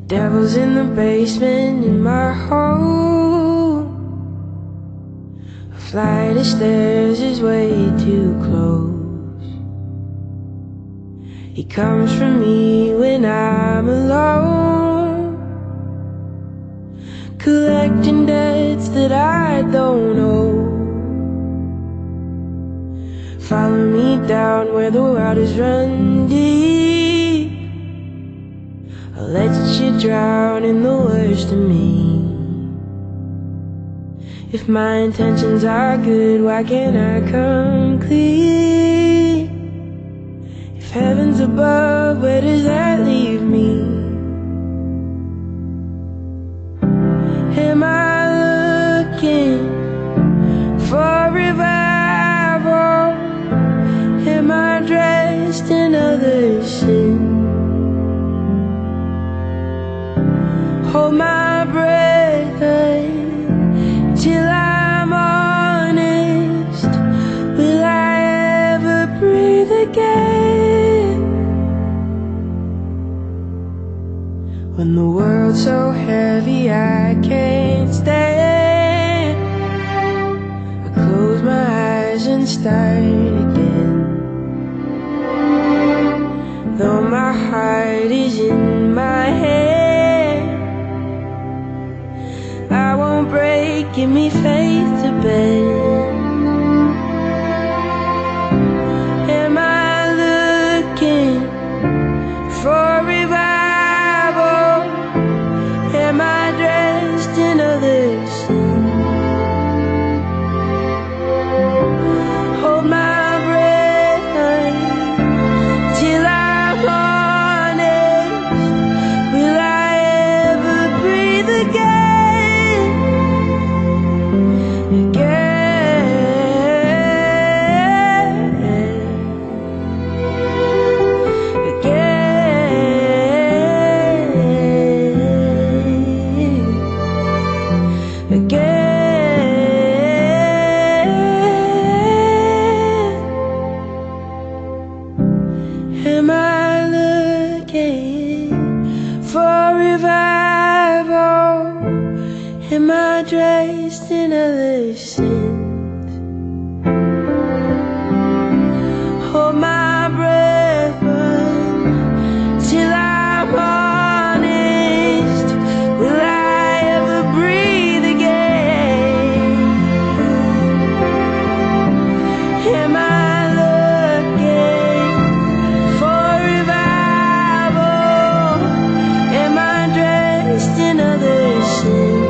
Devil's in the basement in my home. A flight of stairs is way too close. He comes for me when I'm alone, collecting debts that I don't owe. Follow me down where the waters run deep. I'll let you drown in the worst of me. If my intentions are good, why can't I come clean? If heaven's above, where does that leave me? Am I looking for revival? Am I dressed in other sin? Hold my breath till I'm honest. Will I ever breathe again? When the world's so heavy I can't stand, I close my eyes and start again. Though my heart is in my hand, I won't break, give me faith to bend. Am I looking for revival? Am I dressed in other sin? Hold my breath till I'm honest. Will I ever breathe again? Am I looking for revival? Am I dressed in other sins? Hold my breath till I'm honest. Will I ever breathe again? Am I looking for revival? Am I dressed in other sin?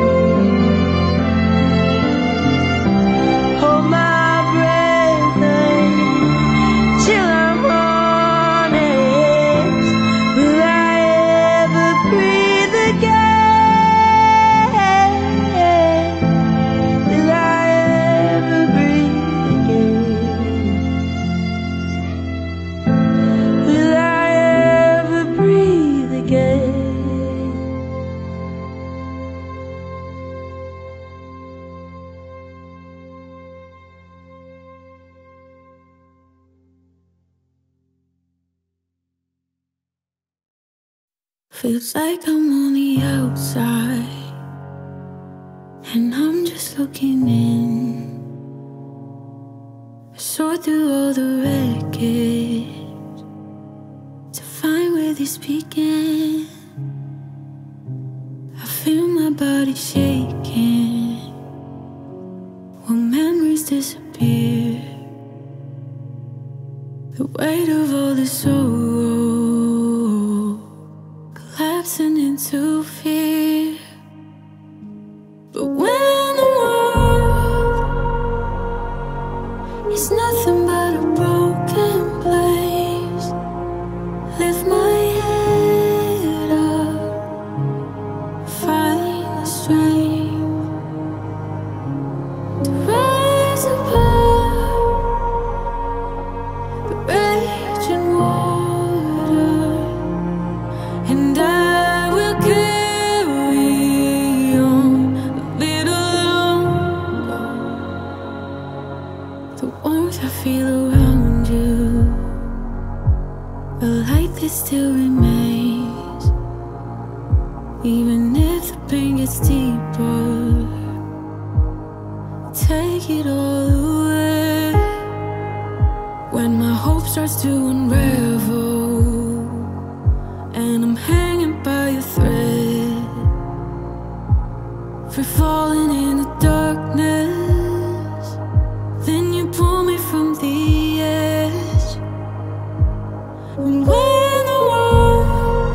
Hold my breath till I'm honest. Will I ever breathe again? Will I ever breathe again? Will I ever breathe again? Feels like I'm on the outside and I'm just looking in. I sort through all the wreckage to find where this began. I feel my body shaking while memories disappear. The weight of all the sorrow collapsing into fear. But when the world is nothing but a broken place, lift my head up, find the strength to rise above the raging water. And I will carry when my hope starts to unravel and I'm hanging by a thread, free falling in the darkness, then you pull me from the edge. And when the world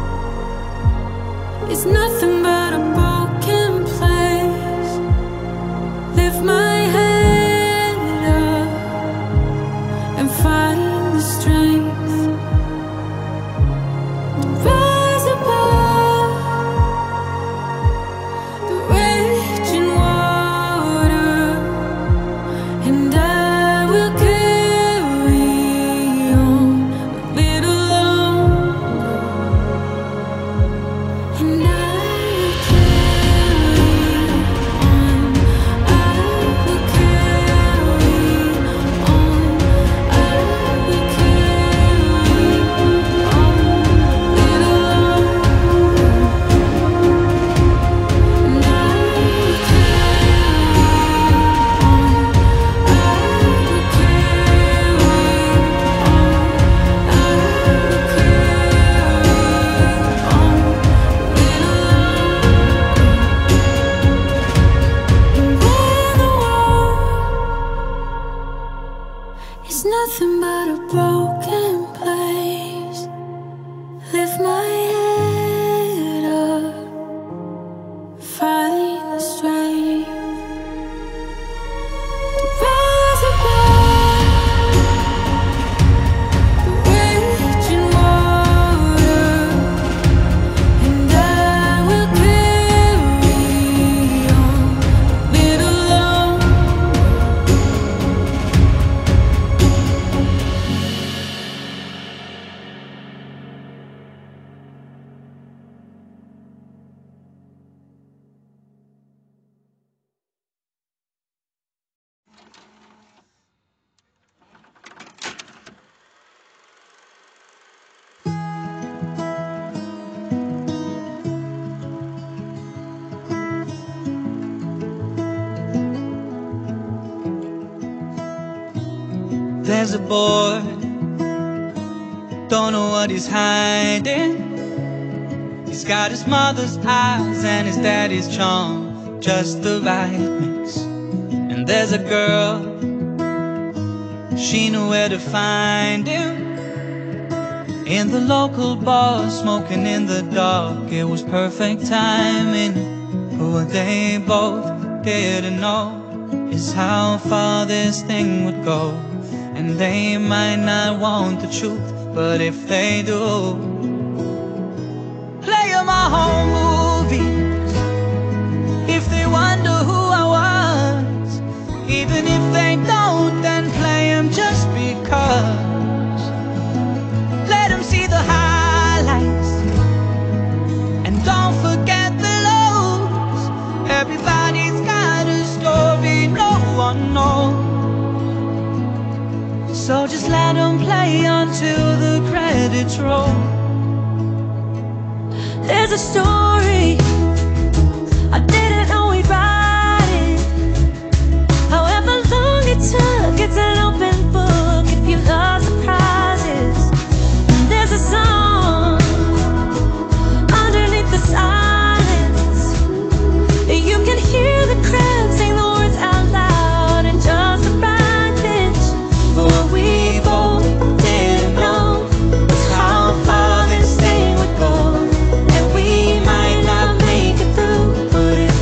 is nothing but a broken place, lift my head up and find the strength to rise above the raging water, and I will carry on a little longer, and I will carry on, I will carry on, I will carry on a little longer, and I will it's nothing but a broken place. Lift my head up, find the strength to rise above the raging water, and I will carry on a little longer. There's a boy, don't know what he's hiding. He's got his mother's eyes and his daddy's charm, just the right mix. And there's a girl, she knew where to find him. In the local bar, smoking in the dark, it was perfect timing. But what they both didn't know is how far this thing would go. And they might not want the truth, but if they do, play 'em our home movies. If they wonder who I was, even if they don't, then play 'em just because. Let 'em see the highlights, and don't forget the lows. Everybody's got a story no one knows. So just let 'em play until the credits roll. There's a story I didn't know we'd write it. However long it took, it's an open book if you love surprises. There's a song underneath the silence. You can hear the crowd sing the words out loud in just the right pitch. But what we both didn't know was how far this thing would go. And we might not make it through, but if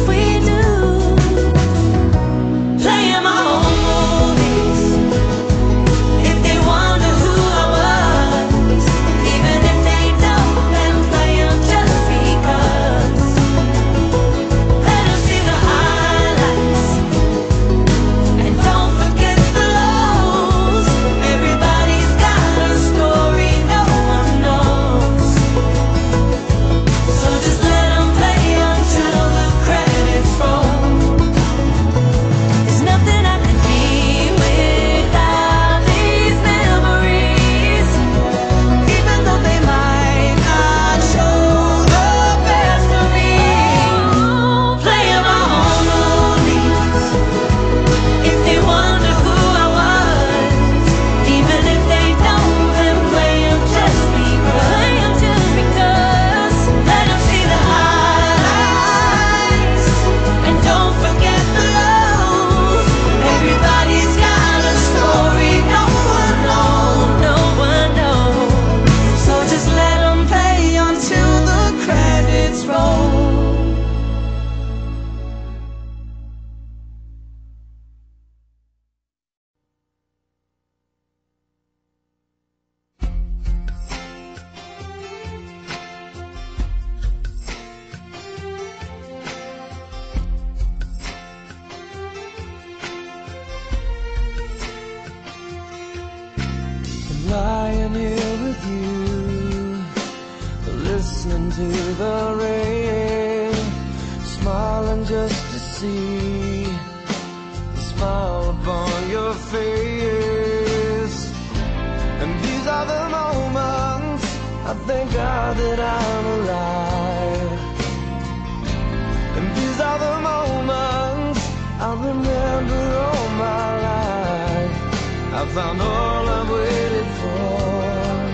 listening to the rain, smiling just to see the smile upon your face. And these are the moments I thank God that I'm alive. And these are the moments I'll remember all my life. I found all I've waited for,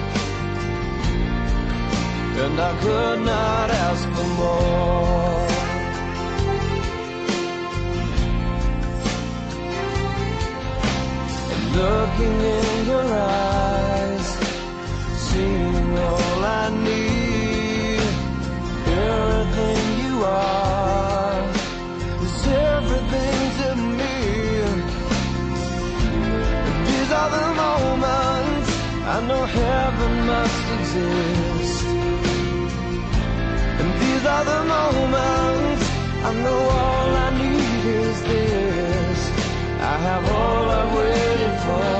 and I could not ask for more. And looking in your eyes, seeing all I need, everything you are is everything to me. And these are the moments I know heaven must exist. And these are the moments I know all I need is this. I have all I've waited for,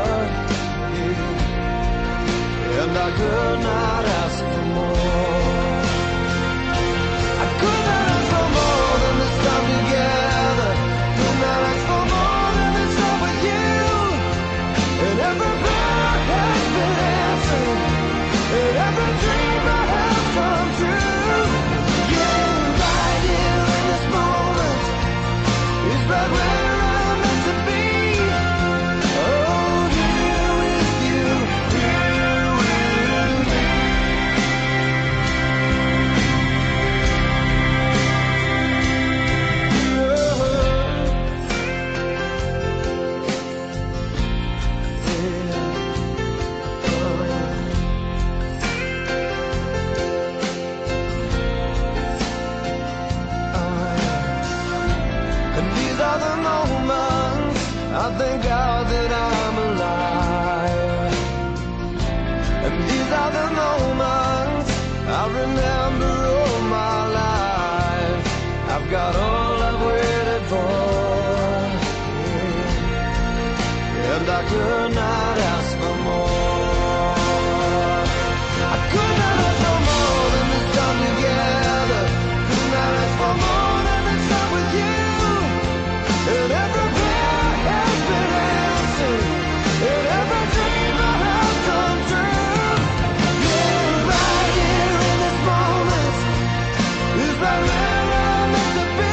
yeah. And I could not ask for more. I could not ask for more than this time together. Could not ask for more than this time with you. And every prayer has been answered, and every dream I have come true. Yeah, right here in this moment is right where I'm meant to be. Oh, here with you, here with me. And these are the moments I thank God that I'm alive. And these are the moments I remember all my life. I've got all I've waited for, yeah. And I could not ask for more. I could not ask for more than this time together. Could not ask for more than this time with you. And every prayer has been answered, and every dream I have come true. Yeah, right here in this moment is right where I'm meant to be.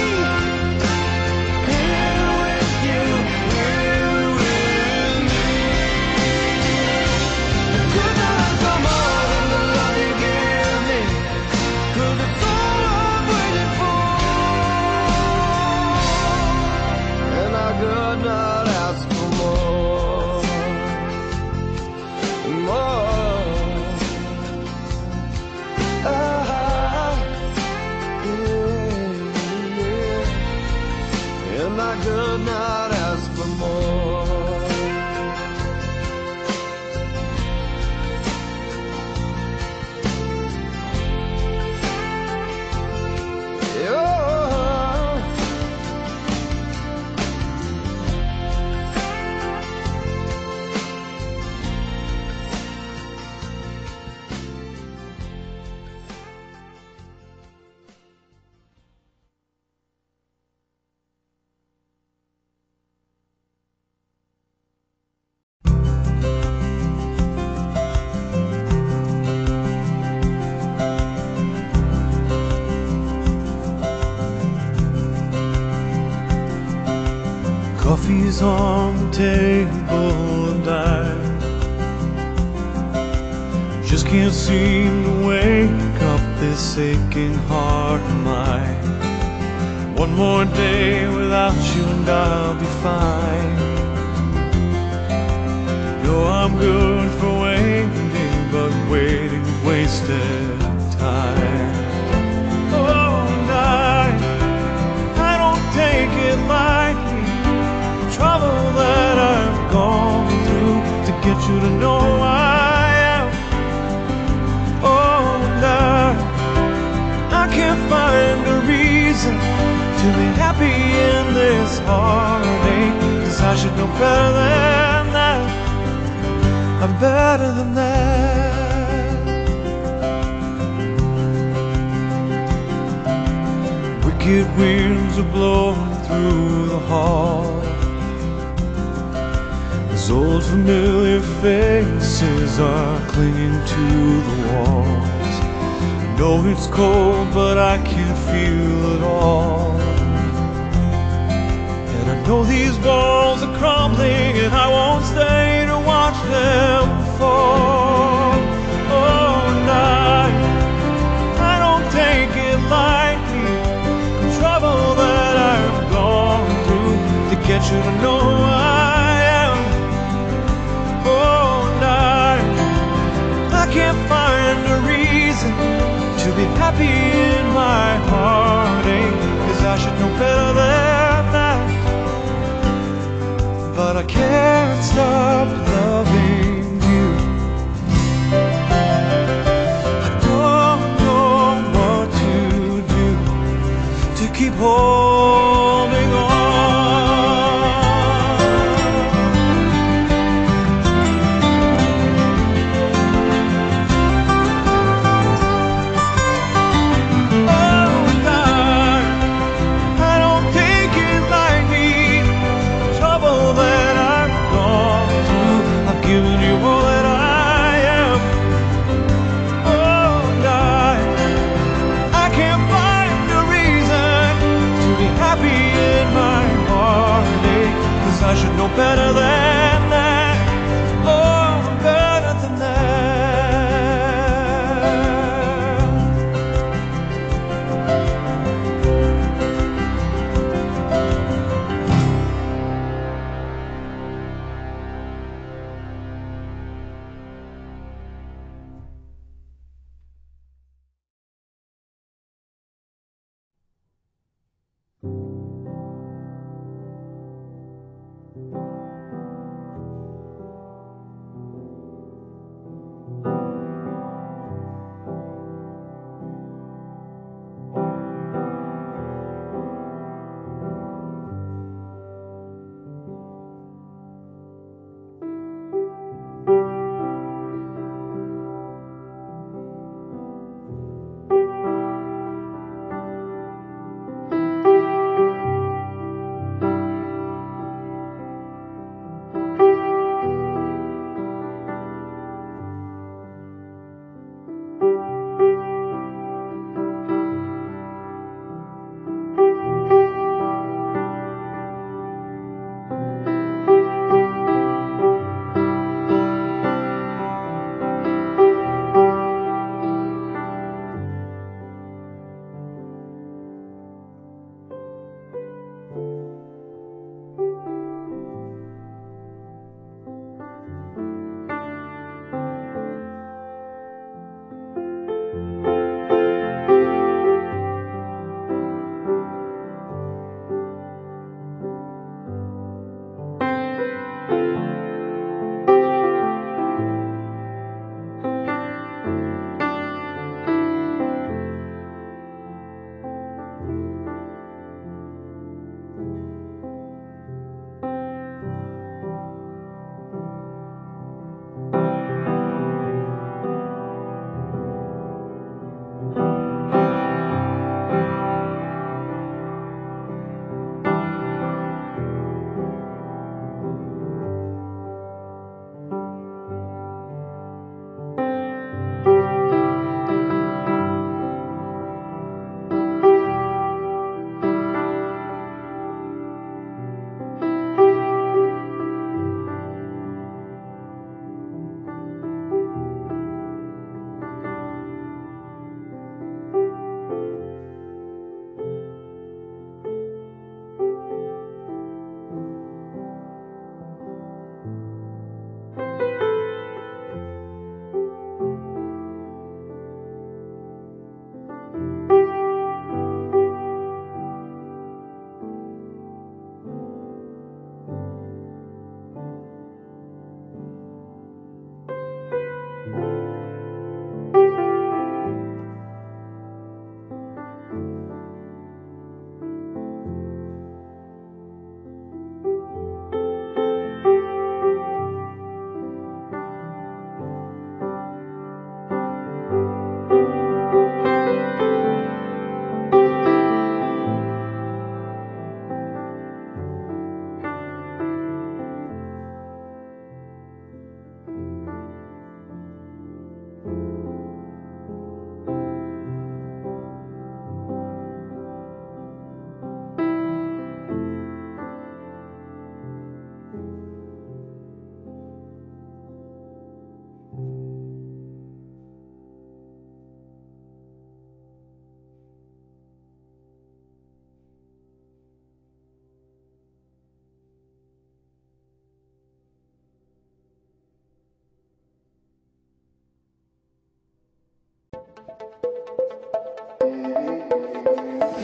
Here with you, here with me. I could not ask for more than the love you give me, 'cause it's all I've waited for. And I could not ask for more, more. Ah, yeah. And I could not ask for more. Yeah. Coffee's on the table and I just can't seem to wake up this aching heart of mine. One more day without you and I'll be fine. Know I'm good for waiting, but waiting wasted time. Oh, and I don't take it lightly, the trouble that I've gone through to get you to know I am. Oh, and I can't find a reason to be happy in this heartache, 'cause I should know better than that. I'm better than that. Wicked winds are blowing through the hall. As old familiar faces are clinging to the walls. Know it's cold, but I can feel it all. And I know these walls are crumbling, and I won't stay to watch them fall. Oh, night, I don't take it lightly, the trouble that I've gone through to get you to know I am. Oh, night, I can't find a reason to be happy in my heartache, 'cause I should know better than that. But I can't stop loving you. I don't know what to do to keep holding on. Oh God, I don't take it lightly, the trouble that I've gone through. I've given you all that I am. Oh God, I can't find a reason to be happy in my heartache, 'cause I should know better than that. Oh, better than that.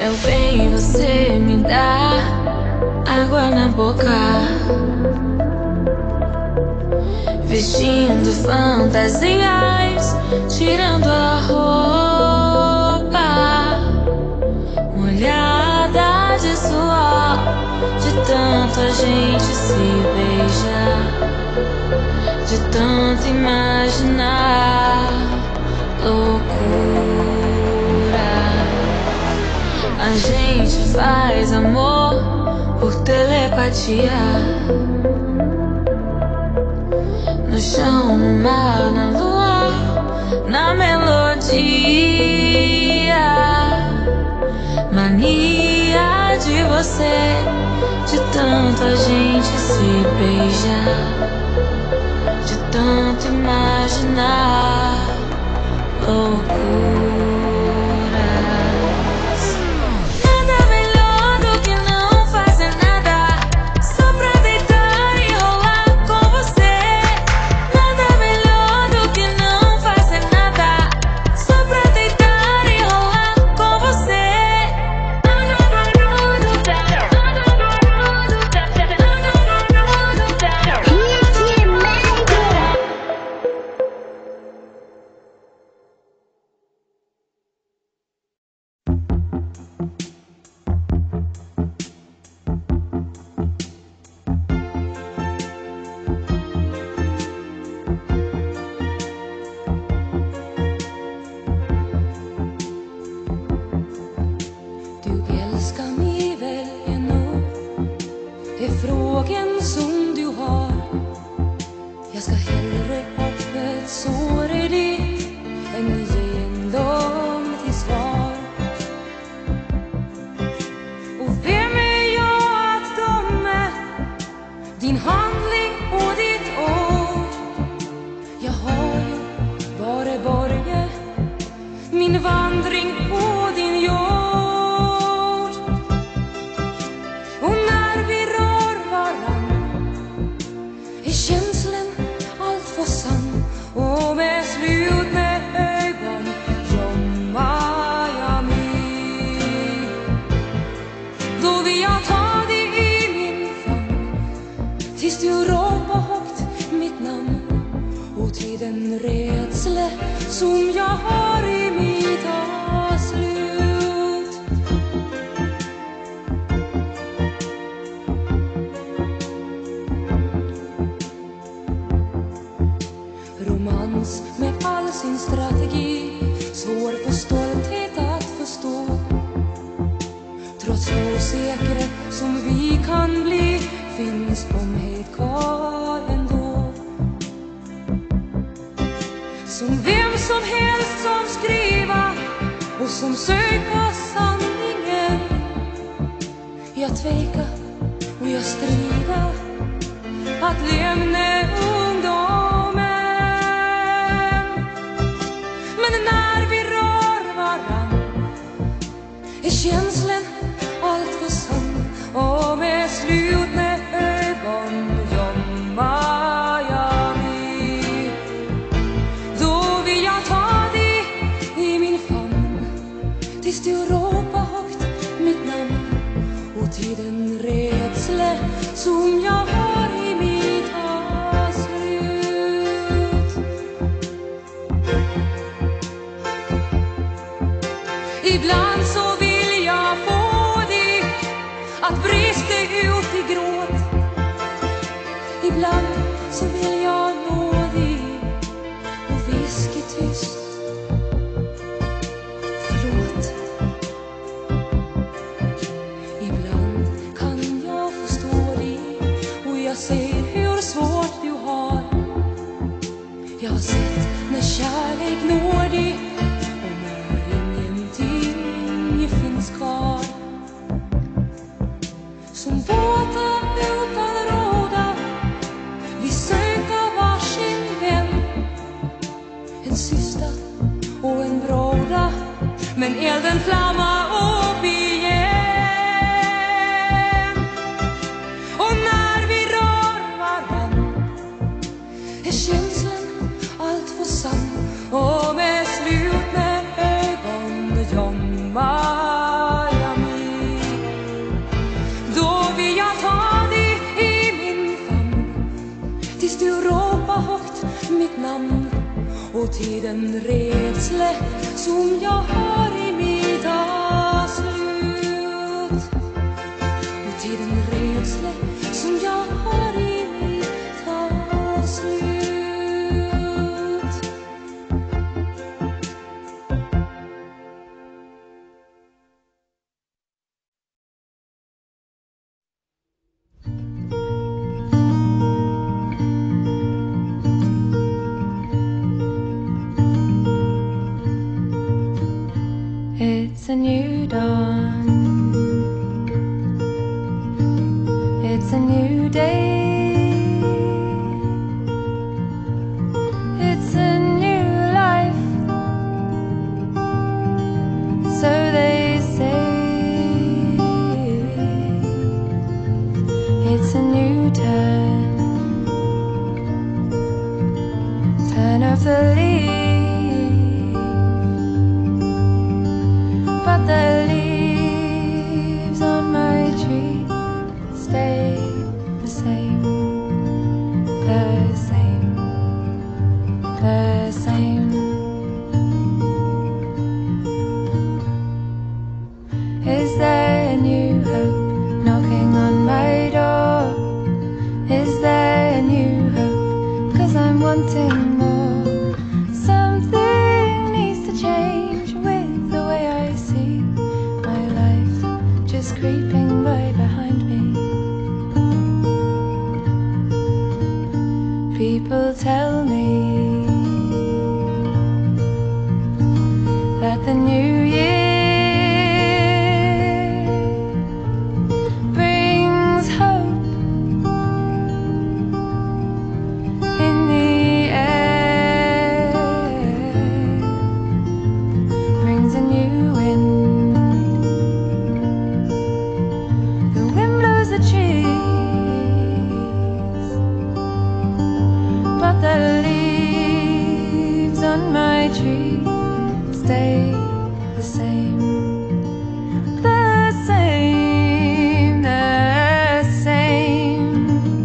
Eu bem, você me dá água na boca, vestindo fantasias, tirando a roupa, molhada de suor, de tanto a gente se beijar, de tanto imaginar loucura. A gente faz amor por telepatia, no chão, no mar, na lua, na melodia. Mania de você, de tanto a gente se beijar, de tanto imaginar loucura. Ibland så vill jag få dig att brista ut i gråt. Ibland så vill jag nå dig och viska tyst. Förlåt. Ibland kan jag förstå dig och jag ser hur svårt du har. Jag har sett när kärlek når dig och när ingenting finns kvar. Som båtar utan råda, vi söker varsin vän. En sista och en bråda, men elden flammar upp igen. Och när vi rör varann är känslan allt för sann. Och med slutna ögon gömmer jag till den rädsla som jag har i mig tar slut. Och till den rädsla som jag har i mig tar slut. It's a new dawn. It's a new day. It's a new life. So they say. It's a new turn. Turn of the leaves. But the leaves on my tree stay the same, the same, the same. Is there a new hope knocking on my door? Is there a new hope? 'Cause I'm wanting more. Something needs to change with the way I see my life just creeping by behind me. People tell me that the new year brings hope in the air, brings a new wind. The wind blows the trees, but the leaves on my tree stay the same, the same, the same.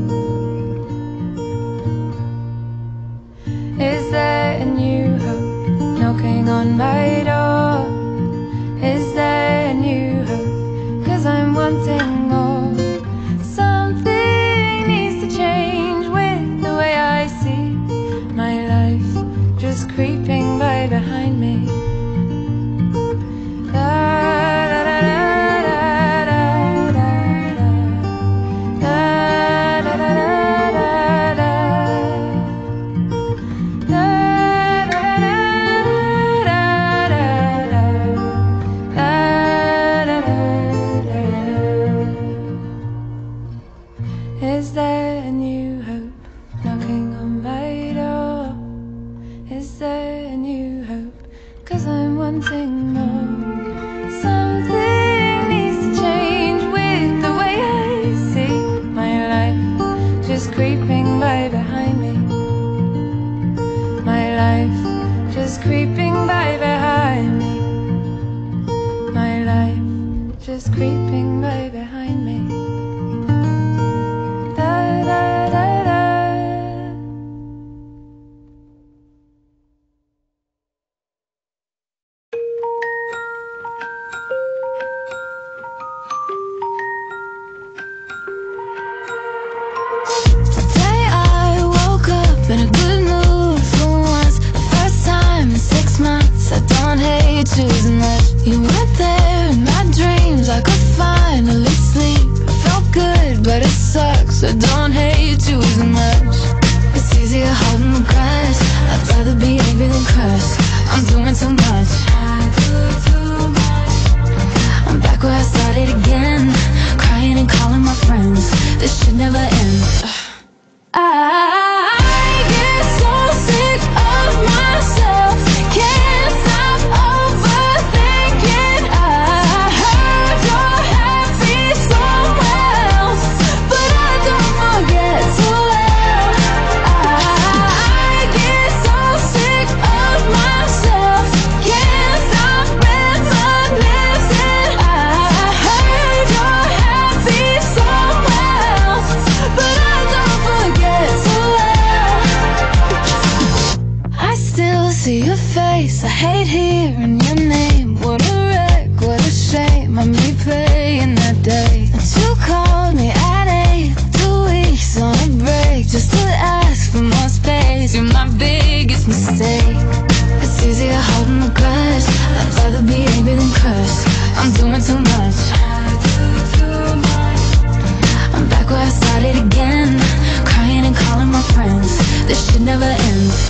Is there a new hope knocking on my door? Is there a new hope? 'Cause I'm wanting more. Something needs to change with the way I see my life just creeping by behind me. Is there a new hope knocking on my door? Is there a new hope? 'Cause I'm wanting more. Something needs to change with the way I see my life just creeping by behind me. My life just creeping by behind me. My life just creeping by behind me. Da, da, da, da. Today I woke up in a good mood for once. The first time in 6 months. I don't hate choosing life. You were there in my dreams. I could see your face, I hate hearing your name. What a wreck, what a shame, I'm replaying that day that you called me at 8, 2 weeks on a break, just to ask for more space. You're my biggest mistake. It's easier holding a grudge, I'd rather be angry than crushed. I'm doing too much. I'm back where I started again, crying and calling my friends. This shit never ends.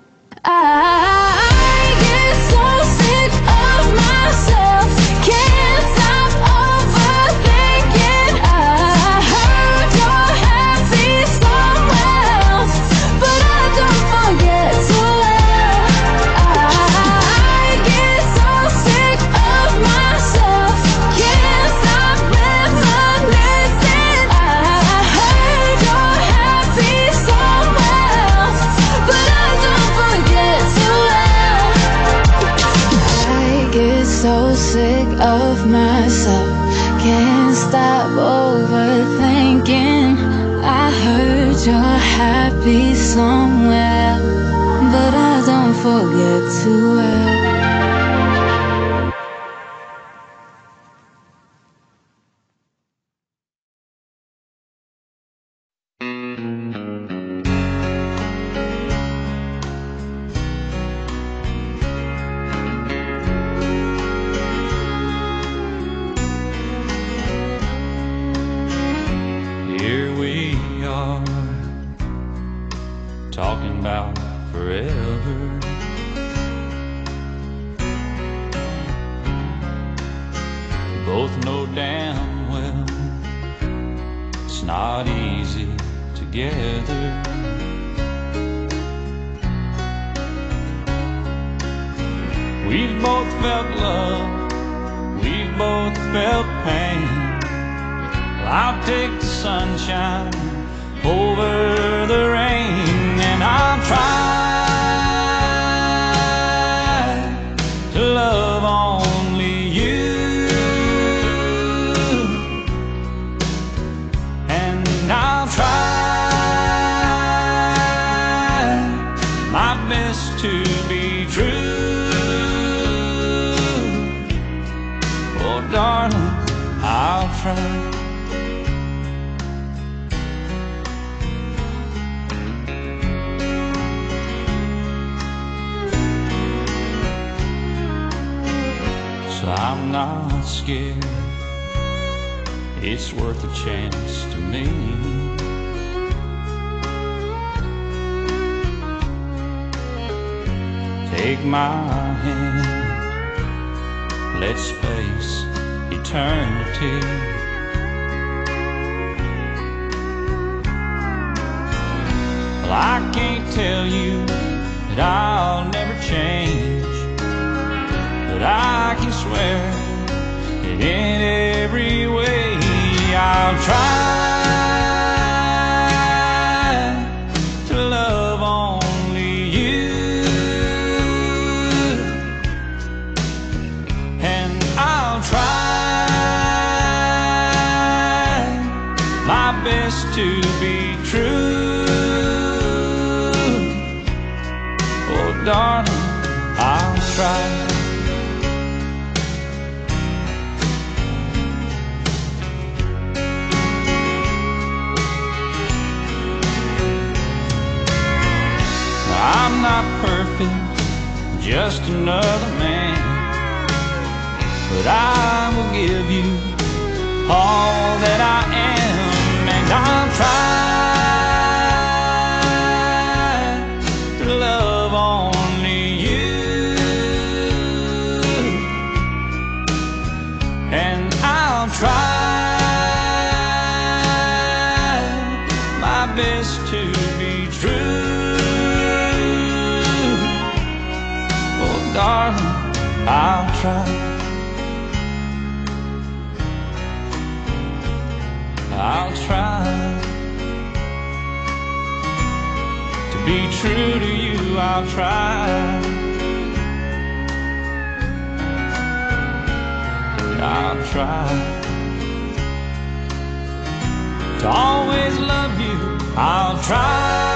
I get so sick of myself, can't stop overthinking. I heard you're happy somewhere else, but I don't forget too well. I get so sick of myself, can't stop reminiscing. I heard you're happy somewhere else, but I don't forget too well. I get so sick of myself, can't stop overthinking. I heard you're happy somewhere, but I don't forget too well. Here we are, talking about forever. Both know damn well it's not easy together. We've both felt love, we've both felt pain. I'll take the sunshine over the rain, and I'll try to love only you, and I'll try my best to be true. Oh darling, I'll try. I'm not scared, it's worth a chance to me. Take my hand, let's face eternity. Well, I can't tell you that I'll never change, but I can swear that in every way I'll try to love only you, and I'll try my best to be true. Oh darling, I'll try. I'm not perfect, just another man, but I will give you all that I am, and I'll try to love only you, and I'll try my best to be true. Darling, I'll try. I'll try to be true to you. I'll try. I'll try to always love you. I'll try.